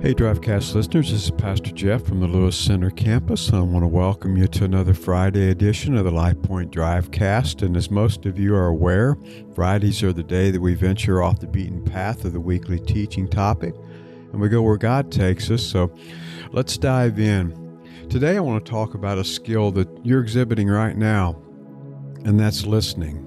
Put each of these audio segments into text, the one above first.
Hey, Drivecast listeners, this is Pastor Jeff from the Lewis Center campus. I want to welcome you to another Friday edition of the LifePoint Drivecast. And as most of you are aware, Fridays are the day that we venture off the beaten path of the weekly teaching topic, and we go where God takes us. So let's dive in. Today I want to talk about a skill that you're exhibiting right now, and that's listening.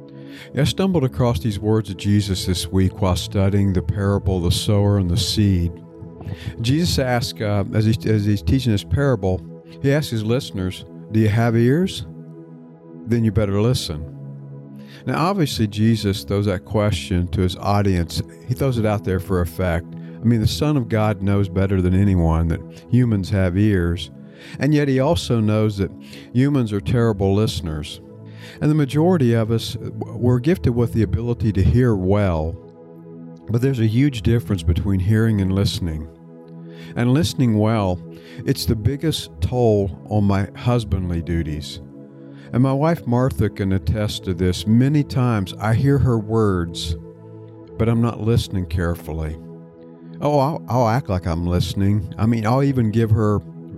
I stumbled across these words of Jesus this week while studying the parable of the sower and the seed. Jesus asked, as he's teaching this parable, he asked his listeners, do you have ears? Then you better listen. Now, obviously, Jesus throws that question to his audience. He throws it out there for effect. I mean, the Son of God knows better than anyone that humans have ears, and yet he also knows that humans are terrible listeners. And the majority of us, we're gifted with the ability to hear well, but there's a huge difference between hearing and listening. And listening well, it's the biggest toll on my husbandly duties. And my wife Martha can attest to this. Many times I hear her words, but I'm not listening carefully. I'll act like I'm listening. I mean, I'll even give her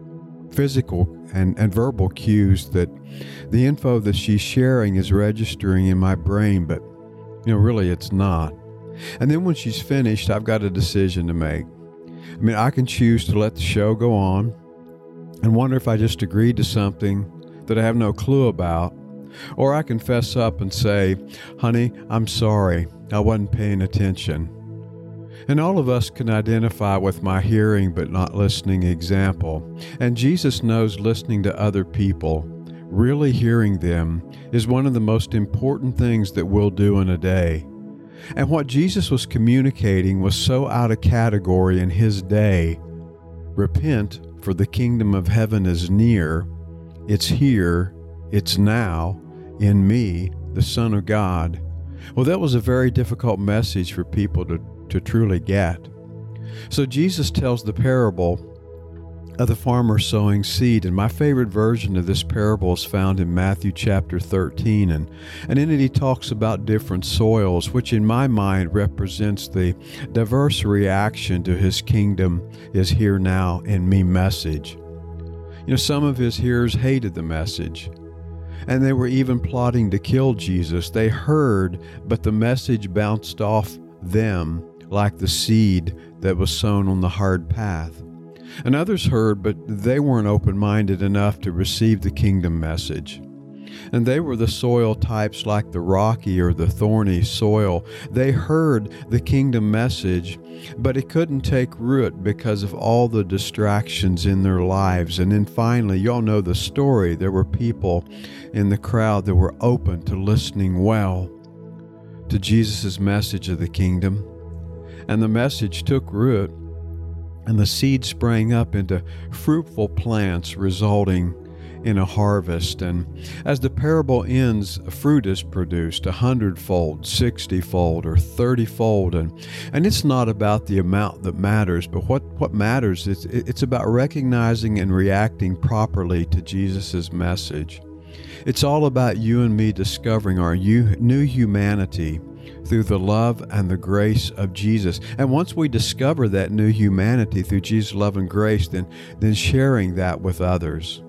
physical and verbal cues that the info that she's sharing is registering in my brain, but really it's not. And then when she's finished, I've got a decision to make. I mean, I can choose to let the show go on and wonder if I just agreed to something that I have no clue about, or I can fess up and say, honey, I'm sorry, I wasn't paying attention. And all of us can identify with my hearing but not listening example. And Jesus knows listening to other people, really hearing them, is one of the most important things that we'll do in a day. And what Jesus was communicating was so out of category in his day. Repent, for the kingdom of heaven is near. It's here. It's now in me, the Son of God. Well, that was a very difficult message for people to truly get. So Jesus tells the parable of the farmer sowing seed. And my favorite version of this parable is found in Matthew chapter 13. And in it he talks about different soils, which in my mind represents the diverse reaction to his kingdom is here now in me message. Some of his hearers hated the message, and they were even plotting to kill Jesus. They heard, but the message bounced off them like the seed that was sown on the hard path. And others heard, but they weren't open-minded enough to receive the kingdom message. And they were the soil types like the rocky or the thorny soil. They heard the kingdom message, but it couldn't take root because of all the distractions in their lives. And then finally, y'all know the story. There were people in the crowd that were open to listening well to Jesus' message of the kingdom. And the message took root, and the seed sprang up into fruitful plants, resulting in a harvest. And as the parable ends, fruit is produced 100-fold, 60-fold, or 30-fold. And it's not about the amount that matters, but what matters is it's about recognizing and reacting properly to Jesus' message. It's all about you and me discovering our new humanity through the love and the grace of Jesus. And once we discover that new humanity through Jesus' love and grace, then sharing that with others.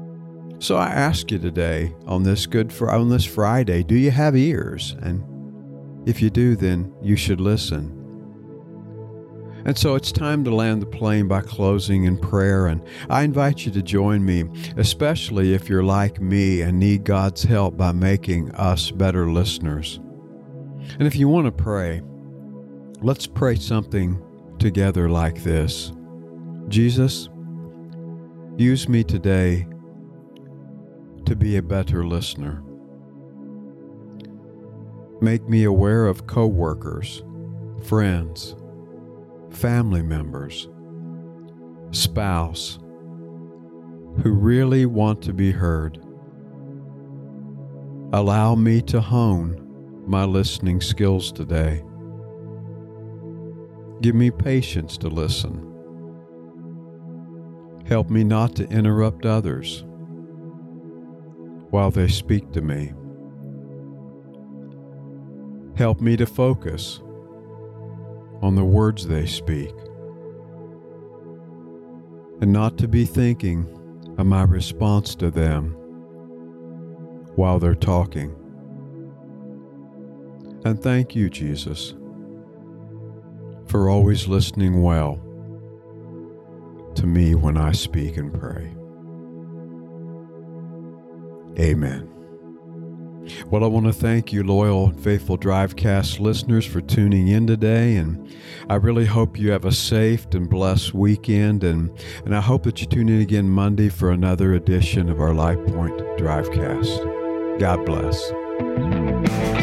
So I ask you today on this Friday, do you have ears? And if you do, then you should listen. And so it's time to land the plane by closing in prayer. And I invite you to join me, especially if you're like me and need God's help by making us better listeners. And if you want to pray, let's pray something together like this. Jesus, use me today to be a better listener. Make me aware of coworkers, friends, family members, spouse, who really want to be heard. Allow me to hone my listening skills today. Give me patience to listen. Help me not to interrupt others while they speak to me. Help me to focus on the words they speak and not to be thinking of my response to them while they're talking. And thank you, Jesus, for always listening well to me when I speak and pray. Amen. Well, I want to thank you, loyal and faithful Drivecast listeners, for tuning in today, and I really hope you have a safe and blessed weekend, and I hope that you tune in again Monday for another edition of our LifePoint Drivecast. God bless.